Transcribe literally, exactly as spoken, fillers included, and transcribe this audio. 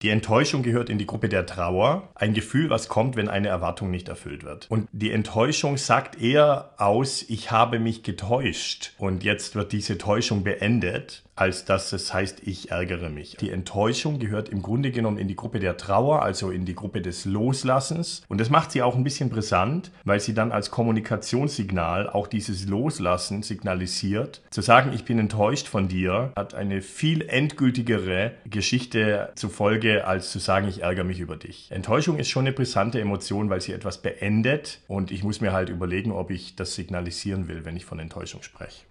Die Enttäuschung gehört in die Gruppe der Trauer, ein Gefühl, was kommt, wenn eine Erwartung nicht erfüllt wird. Und die Enttäuschung sagt eher aus, ich habe mich getäuscht und jetzt wird diese Täuschung beendet, als dass es heißt, ich ärgere mich. Die Enttäuschung gehört im Grunde genommen in die Gruppe der Trauer, also in die Gruppe des Loslassens. Und das macht sie auch ein bisschen brisant, weil sie dann als Kommunikationssignal auch dieses Loslassen signalisiert. Zu sagen, ich bin enttäuscht von dir, hat eine viel endgültigere Geschichte zur Folge, als zu sagen, ich ärgere mich über dich. Enttäuschung ist schon eine brisante Emotion, weil sie etwas beendet und ich muss mir halt überlegen, ob ich das signalisieren will, wenn ich von Enttäuschung spreche.